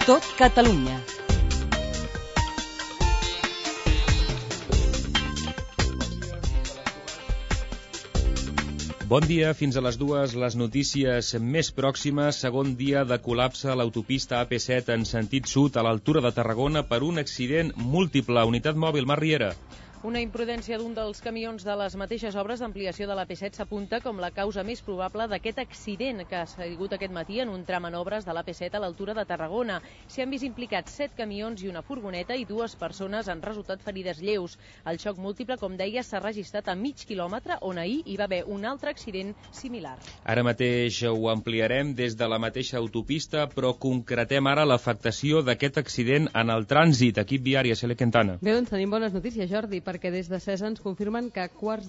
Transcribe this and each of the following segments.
Tot Catalunya. Bon dia, fins a les 2, les notícies més pròximes. Segon dia de col·lapse a l'autopista AP7 en sentit sud a l'altura de Tarragona per un accident múltiple. Unitat mòbil, Mar Riera. Una imprudència d'un dels camions de les mateixes obres d'ampliació de l'AP7 s'apunta com la causa més probable d'aquest accident que ha sigut aquest matí en un tram en obres de l'AP7 a l'altura de Tarragona. S'hi han vist implicats 7 camions i una furgoneta i 2 persones han resultat ferides lleus. El xoc múltiple, com deia, s'ha registrat a mig quilòmetre, on ahir hi va haver un altre accident similar. Ara mateix ho ampliarem des de la mateixa autopista, però concretem ara l'afectació d'aquest accident en el trànsit. Equip viari, a Cele Quintana. Bé, doncs tenim bones notícies, Jordi, perquè des de CESA ens confirmen que a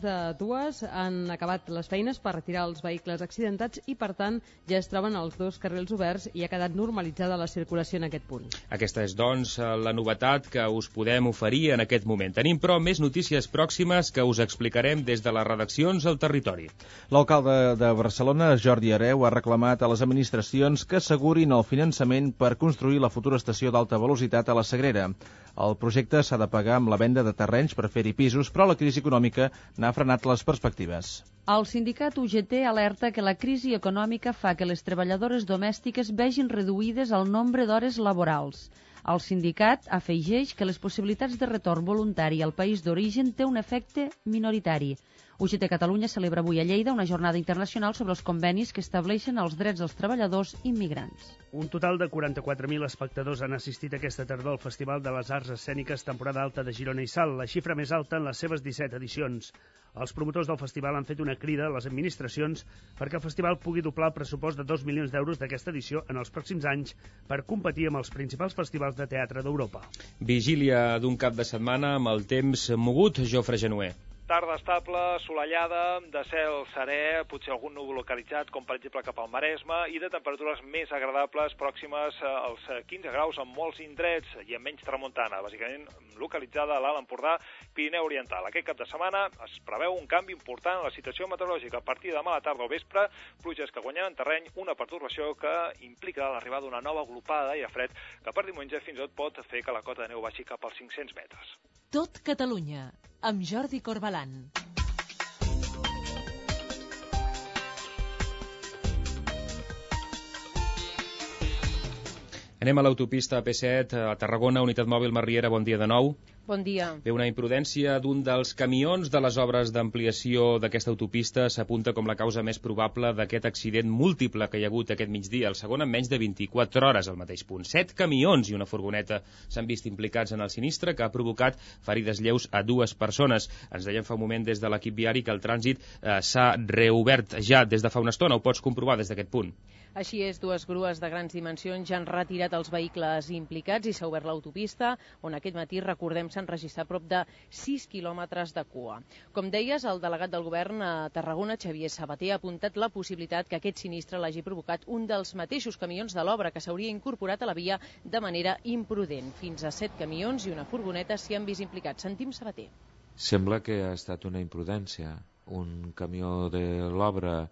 1:45 han acabat les feines per retirar els vehicles accidentats i, per tant, ja es troben els 2 carrils oberts i ha quedat normalitzada la circulació en aquest punt. Aquesta és, doncs, la novetat que us podem oferir en aquest moment. Tenim, però, més notícies pròximes que us explicarem des de les redaccions al territori. L'alcalde de Barcelona, Jordi Hereu, ha reclamat a les administracions que assegurin el finançament per construir la futura estació d'alta velocitat a la Sagrera. El projecte s'ha de pagar amb la venda de terrenys per fer-hi pisos, però la crisi econòmica n'ha frenat les perspectives. El sindicat UGT alerta que la crisi econòmica fa que les treballadores domèstiques vegin reduïdes el nombre d'hores laborals. El sindicat afegeix que les possibilitats de retorn voluntari al país d'origen té un efecte minoritari. UGT Catalunya celebra avui a Lleida una jornada internacional sobre els convenis que estableixen els drets dels treballadors immigrants. Un total de 44.000 espectadors han assistit aquesta tardor al Festival de les Arts Escèniques temporada alta de Girona i Salt, la xifra més alta en les seves 17 edicions. Els promotors del festival han fet una crida a les administracions perquè el festival pugui doblar el pressupost de 2 milions d'euros d'aquesta edició en els pròxims anys per competir amb els principals festivals de teatre d'Europa. Vigília d'un cap de setmana amb el temps mogut, Jofre Genuer. Tarda estable, assolellada, de cel serè, potser algun núvol localitzat, com per exemple cap al Maresme, i de temperatures més agradables, pròximes als 15 graus en molts indrets i amb menys tramuntana, bàsicament localitzada a l'Alt Empordà, Pirineu Oriental. Aquest cap de setmana es preveu un canvi important en la situació meteorològica. A partir de demà a la tarda o vespre, pluges que guanyaran terreny, una pertorbació que implica l'arribada d'una nova glopada d'aire fred que per diumenge fins i tot pot fer que la cota de neu baixi cap als 500 metres. Tot Catalunya, amb Jordi Corbalan. Anem a l'autopista AP7, a Tarragona, Unitat mòbil, Mar Riera, bon dia de nou. Bon dia. Bé, una imprudència d'un dels camions de les obres d'ampliació d'aquesta autopista s'apunta com la causa més probable d'aquest accident múltiple que hi ha hagut aquest migdia, el segon en menys de 24 hores al mateix punt. 7 camions i una furgoneta s'han vist implicats en el sinistre que ha provocat ferides lleus a 2 persones. Ens deien fa un moment des de l'equip viari que el trànsit s'ha reobert ja des de fa una estona, ho pots comprovar des d'aquest punt. Així és, 2 grues de grans dimensions ja han retirat els vehicles implicats i s'ha obert l'autopista, on aquest matí, recordem, s'han registrat prop de 6 quilòmetres de cua. Com deies, el delegat del govern a Tarragona, Xavier Sabater, ha apuntat la possibilitat que aquest sinistre l'hagi provocat un dels mateixos camions de l'obra que s'hauria incorporat a la via de manera imprudent. Fins a 7 camions i una furgoneta s'hi han vist implicats. Sentim Sabater. Sembla que ha estat una imprudència. Un camió de l'obra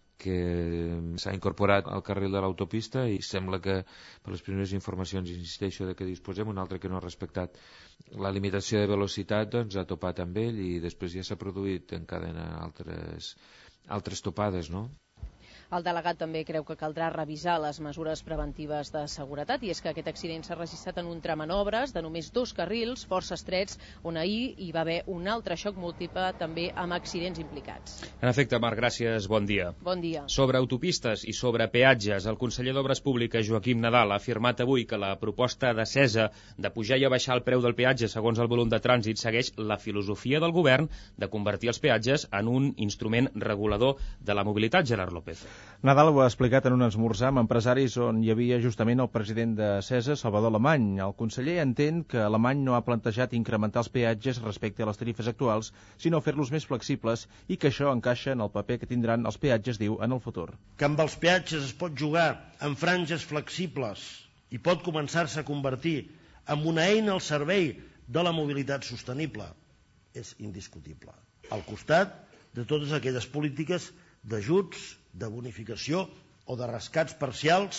que s'ha incorporat al carril de l'autopista i sembla que, per les primeres informacions, insisteixo, de que disposem, un altre que no ha respectat la limitació de velocitat, doncs ha topat amb ell i després ja s'ha produït en cadena altres topades, no? El delegat també creu que caldrà revisar les mesures preventives de seguretat i és que aquest accident s'ha registrat en un tram en obres de només 2 carrils, força estrets, on ahir hi va haver un altre xoc múltiple també amb accidents implicats. En efecte, Marc, gràcies, bon dia. Bon dia. Sobre autopistes i sobre peatges, el conseller d'Obres Públiques, Joaquim Nadal, ha afirmat avui que la proposta de CESA de pujar i abaixar el preu del peatge segons el volum de trànsit segueix la filosofia del govern de convertir els peatges en un instrument regulador de la mobilitat, Gerard López. Nadal ho ha explicat en un esmorzar amb empresaris on hi havia justament el president de CESA, Salvador Alemany. El conseller entén que Alemany no ha plantejat incrementar els peatges respecte a les tarifes actuals, sinó fer-los més flexibles i que això encaixa en el paper que tindran els peatges, diu, en el futur. Que amb els peatges es pot jugar en franges flexibles i pot començar-se a convertir en una eina al servei de la mobilitat sostenible és indiscutible. Al costat de totes aquelles polítiques d'ajuts, de bonificació o de rescats parcials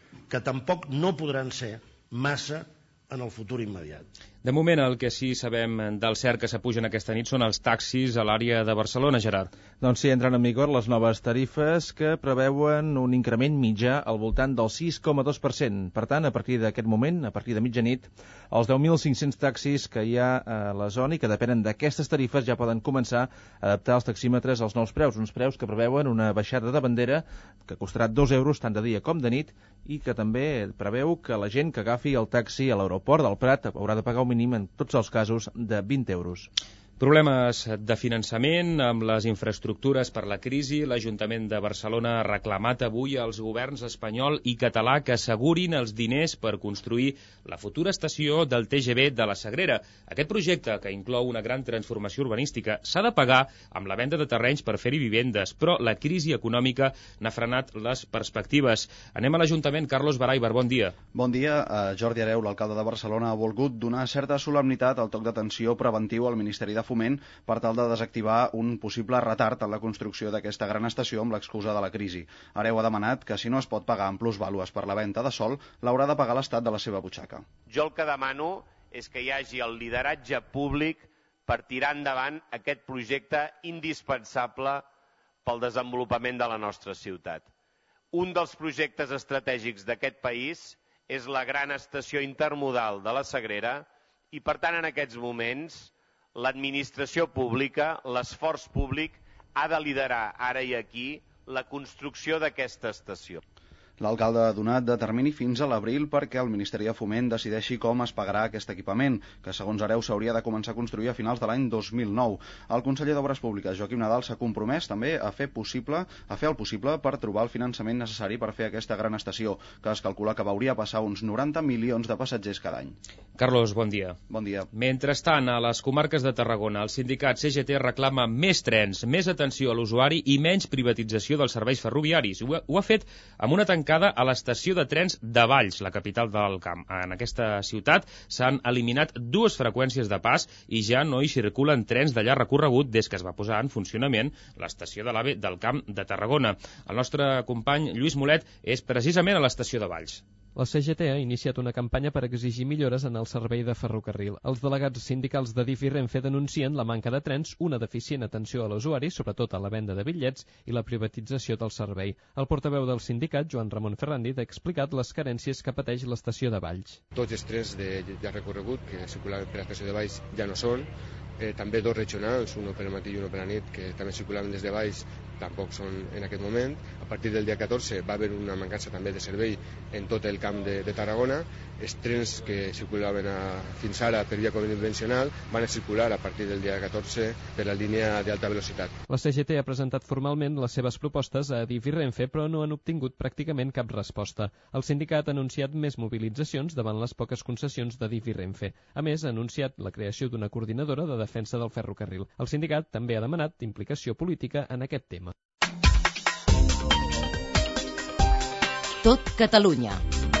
que tampoc no podran ser massa en el futur immediat. De moment, el que sí sabem del cert que s'apugen aquesta nit són els taxis a l'àrea de Barcelona, Gerard. Doncs sí, entren en vigor les noves tarifes que preveuen un increment mitjà al voltant del 6,2%. Per tant, a partir d'aquest moment, a partir de mitjanit, els 10.500 taxis que hi ha a la zona i que depenen d'aquestes tarifes ja poden començar a adaptar els taxímetres als nous preus, uns preus que preveuen una baixada de bandera que costarà 2 euros tant de dia com de nit i que també preveu que la gent que agafi el taxi a l'aeroport del Prat haurà de pagar un mínim en tots els casos de 20 euros. Problemes de finançament amb les infraestructures per la crisi. L'Ajuntament de Barcelona ha reclamat avui als governs espanyol i català que assegurin els diners per construir la futura estació del TGV de la Sagrera. Aquest projecte, que inclou una gran transformació urbanística, s'ha de pagar amb la venda de terrenys per fer-hi vivendes, però la crisi econòmica n'ha frenat les perspectives. Anem a l'Ajuntament. Carlos Baraibar, bon dia. Bon dia. Jordi Hereu, l'alcalde de Barcelona, ha volgut donar certa solemnitat al toc d'atenció preventiu al Ministeri de Foment per tal de desactivar un possible retard en la construcció d'aquesta gran estació amb l'excusa de la crisi. Hereu ha demanat que si no es pot pagar amb plusvàlues per la venda de sòl, l'haurà de pagar l'Estat de la seva butxaca. Jo el que demano és que hi hagi el lideratge públic per tirar endavant aquest projecte indispensable pel desenvolupament de la nostra ciutat. Un dels projectes estratègics d'aquest país és la gran estació intermodal de la Sagrera i, per tant, en aquests moments, l'administració pública, l'esforç públic, ha de liderar ara i aquí la construcció d'aquesta estació. L'alcalde ha donat de termini fins a l'abril perquè el Ministeri de Foment decideixi com es pagarà aquest equipament, que segons Hereu s'hauria de començar a construir a finals de l'any 2009. El conseller d'Obres Públiques, Joaquim Nadal, s'ha compromès també a fer el possible per trobar el finançament necessari per fer aquesta gran estació, que es calcula que veuria passar uns 90 milions de passatgers cada any. Carlos, bon dia. Bon dia. Mentrestant, a les comarques de Tarragona, el sindicat CGT reclama més trens, més atenció a l'usuari i menys privatització dels serveis ferroviaris. Ho ha fet amb una tancada a l'estació de trens de Valls, la capital del Camp. En aquesta ciutat s'han eliminat 2 freqüències de pas i ja no hi circulen trens de llarg recorregut des que es va posar en funcionament l'estació de l'AVE del Camp de Tarragona. El nostre company Lluís Molet és precisament a l'estació de Valls. La CGT ha iniciat una campanya per exigir millores en el servei de ferrocarril. Els delegats sindicals d'Adif i Renfe denuncien la manca de trens, una deficient atenció a l'usuari, sobretot a la venda de bitllets, i la privatització del servei. El portaveu del sindicat, Joan Ramon Ferrandis, ha explicat les carències que pateix l'estació de Valls. Tots els trens de llarg recorregut que circulaven per l'estació de Valls ja no són. També 2 regionals, un per al matí i un per a la nit, que també circulaven des de Valls, tampoc són en aquest moment. A partir del dia 14 va haver una mancança també de servei en tot el camp de Tarragona. Els trens que circulaven fins ara per via convencional van a circular a partir del dia 14 per la línia d'alta velocitat. La CGT ha presentat formalment les seves propostes a Adif i Renfe, però no han obtingut pràcticament cap resposta. El sindicat ha anunciat més mobilitzacions davant les poques concessions d'Adif i Renfe. A més, ha anunciat la creació d'una coordinadora de defensa del ferrocarril. El sindicat també ha demanat implicació política en aquest tema. Tot Catalunya.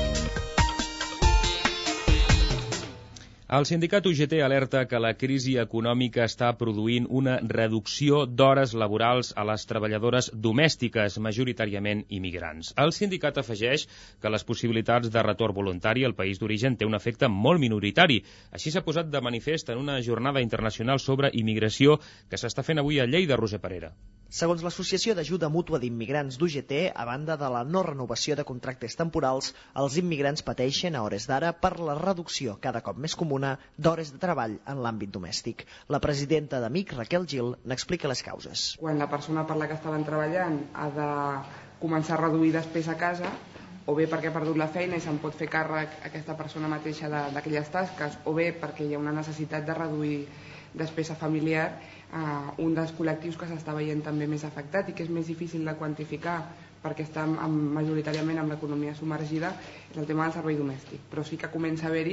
El sindicat UGT alerta que la crisi econòmica està produint una reducció d'hores laborals a les treballadores domèstiques, majoritàriament immigrants. El sindicat afegeix que les possibilitats de retorn voluntari al país d'origen té un efecte molt minoritari. Així s'ha posat de manifest en una jornada internacional sobre immigració que s'està fent avui a Lleida, Roser Parera. Segons l'Associació d'Ajuda Mútua d'Immigrants d'UGT, a banda de la no renovació de contractes temporals, els immigrants pateixen a hores d'ara per la reducció cada cop més comuna d'hores de treball en l'àmbit domèstic. La presidenta d'Amic, Raquel Gil, n'explica les causes. Quan la persona per la que estaven treballant ha de començar a reduir després a casa, o bé perquè ha perdut la feina i se'n pot fer càrrec aquesta persona mateixa d'aquelles tasques, o bé perquè hi ha una necessitat de reduir despesa familiar, un dels col·lectius que s'està veient també més afectat i que és més difícil de quantificar perquè està majoritàriament amb l'economia submergida és el tema del servei domèstic, però sí que comença a haver-hi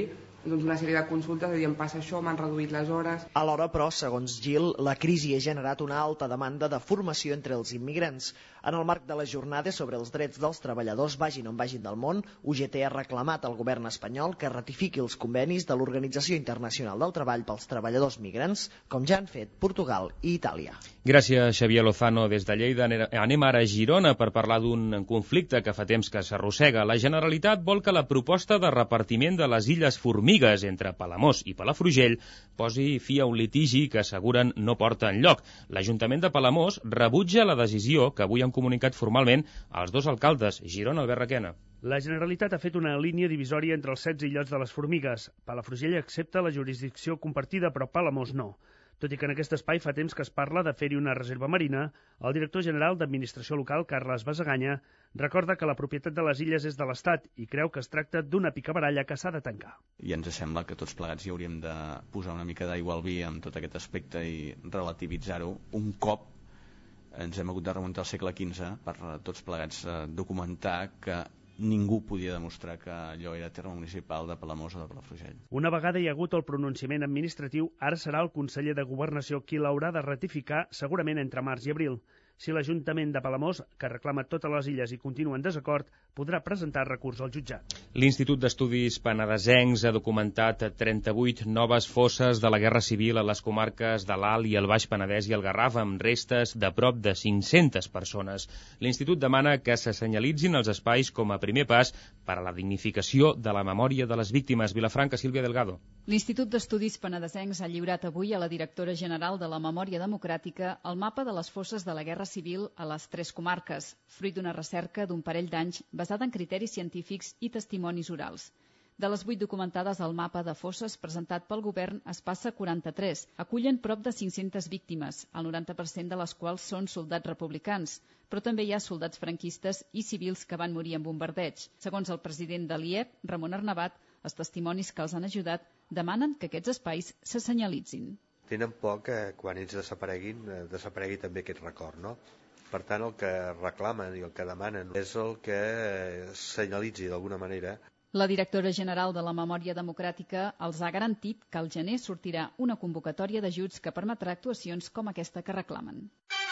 una sèrie de consultes, de dir, em passa això, m'han reduït les hores. Alhora, però, segons Gil, la crisi ha generat una alta demanda de formació entre els immigrants. En el marc de les jornades sobre els drets dels treballadors, vagin on vagin del món, UGT ha reclamat al govern espanyol que ratifiqui els convenis de l'Organització Internacional del Treball pels treballadors migrants, com ja han fet Portugal i Itàlia. Gràcies, Xavier Lozano. Des de Lleida anem ara a Girona per parlar d'un conflicte que fa temps que s'arrossega. La Generalitat vol que la proposta de repartiment de les Illes Formigues entre Palamós i Palafrugell posi fi a un litigi que asseguren no porta enlloc. L'Ajuntament de Palamós rebutja la decisió que avui han comunicat formalment als dos alcaldes. Girona, Albert Requena. La Generalitat ha fet una línia divisòria entre els 16 illots de les Formigues. Palafrugell accepta la jurisdicció compartida, però Palamós no. Tot i que en aquest espai fa temps que es parla de fer-hi una reserva marina, el director general d'Administració Local, Carles Basaganya, recorda que la propietat de les illes és de l'Estat i creu que es tracta d'una picabaralla que s'ha de tancar. I ens sembla que tots plegats hi hauríem de posar una mica d'aigua al vi amb tot aquest aspecte i relativitzar-ho. Un cop ens hem hagut de remuntar al segle XV per tots plegats documentar que ningú podia demostrar que allò era terme municipal de Palamós o de Palafrugell. Una vegada hi ha hagut el pronunciament administratiu, ara serà el conseller de Governació qui l'haurà de ratificar segurament entre març i abril. Si l'Ajuntament de Palamós, que reclama totes les illes i continua en desacord, podrà presentar recurs al jutjat. L'Institut d'Estudis Penedesencs ha documentat 38 noves fosses de la Guerra Civil a les comarques de l'Alt i el Baix Penedès i el Garraf, amb restes de prop de 500 persones. L'Institut demana que se senyalitzin els espais com a primer pas per a la dignificació de la memòria de les víctimes. Vilafranca, Sílvia Delgado. L'Institut d'Estudis Penedesencs ha lliurat avui a la directora general de la Memòria Democràtica el mapa de les fosses de la Guerra Civil a les 3 comarques, fruit d'una recerca d'un parell d'anys basada en criteris científics i testimonis orals. De les 8 documentades al mapa de fosses presentat pel govern es passa 43. Acullen prop de 500 víctimes, el 90% de les quals són soldats republicans, però també hi ha soldats franquistes i civils que van morir en bombardeig. Segons el president de l'IEP, Ramon Arnabat, els testimonis que els han ajudat demanen que aquests espais se senyalitzin. Tenen por que quan ells desaparegui també aquest record, no? Per tant, el que reclamen i el que demanen és el que senyalitzi d'alguna manera. La directora general de la Memòria Democràtica els ha garantit que al gener sortirà una convocatòria d'ajuts que permetrà actuacions com aquesta que reclamen.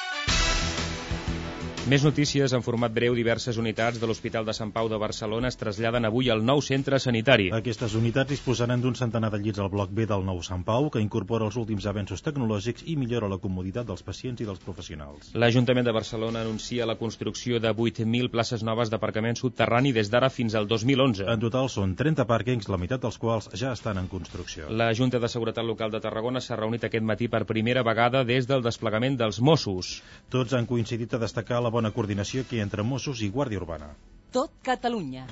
Més notícies en format breu. Diverses unitats de l'Hospital de Sant Pau de Barcelona es traslladen avui al nou centre sanitari. Aquestes unitats disposaran d'un centenar de llits al bloc B del nou Sant Pau, que incorpora els últims avenços tecnològics i millora la comoditat dels pacients i dels professionals. L'Ajuntament de Barcelona anuncia la construcció de 8.000 places noves d'aparcament subterrani des d'ara fins al 2011. En total són 30 pàrquings, la meitat dels quals ja estan en construcció. La Junta de Seguretat Local de Tarragona s'ha reunit aquest matí per primera vegada des del desplegament dels Mossos. Tots han coincidit a destacar la bona coordinació que hi ha entre Mossos i Guàrdia Urbana. Tot Catalunya.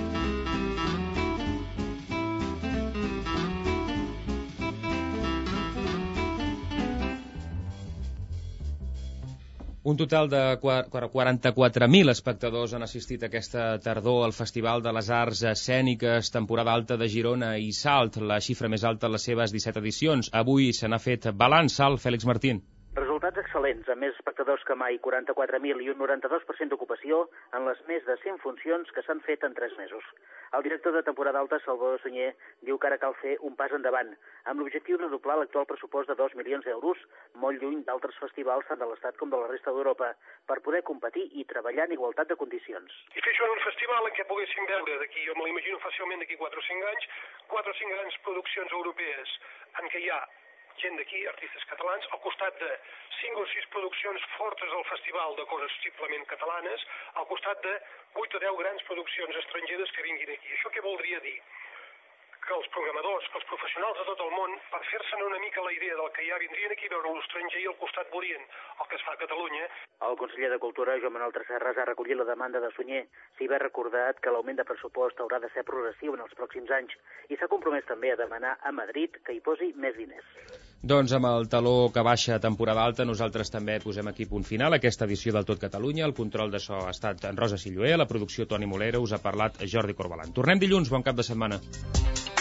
Un total de 44.000 espectadors han assistit aquesta tardor al Festival de les Arts Escèniques, temporada alta de Girona i Salt, la xifra més alta en les seves 17 edicions. Avui se n'ha fet balanç, Salt, Fèlix Martín. Resultats excel·lents, amb més espectadors que mai, 44.000 i un 92% d'ocupació en les més de 100 funcions que s'han fet en 3 mesos. El director de temporada alta, Salvador Sunyer, diu que ara cal fer un pas endavant, amb l'objectiu de doblar l'actual pressupost de 2 milions d'euros, molt lluny d'altres festivals tant de l'Estat com de la resta d'Europa, per poder competir i treballar en igualtat de condicions. I fer això en un festival en què poguéssim veure d'aquí, jo me l'imagino fàcilment d'aquí 4 o 5 anys, 4 o 5 grans produccions europees en què hi ha gent d'aquí, artistes catalans, al costat de 5 o 6 produccions fortes al festival de coses simplement catalanes, al costat de 8 o 10 grans produccions estrangeres que vinguin aquí. Això què voldria dir? Que els programadors, que els professionals de tot el món, per fer-se'n una mica la idea del que ja vindrien aquí a veure l'estranger i al costat veurien el que es fa a Catalunya. El conseller de Cultura, Joan Manuel Tresserras, ha recollit la demanda de Sunyer. S'hi va recordat que l'augment de pressupost haurà de ser progressiu en els pròxims anys i s'ha compromès també a demanar a Madrid que hi posi més diners. Doncs amb el taló que baixa temporada alta, nosaltres també posem aquí punt final a aquesta edició del Tot Catalunya. El control de so ha estat en Rosa Silloé, la producció Toni Molera, us ha parlat Jordi Corbalan. Tornem dilluns, bon cap de setmana.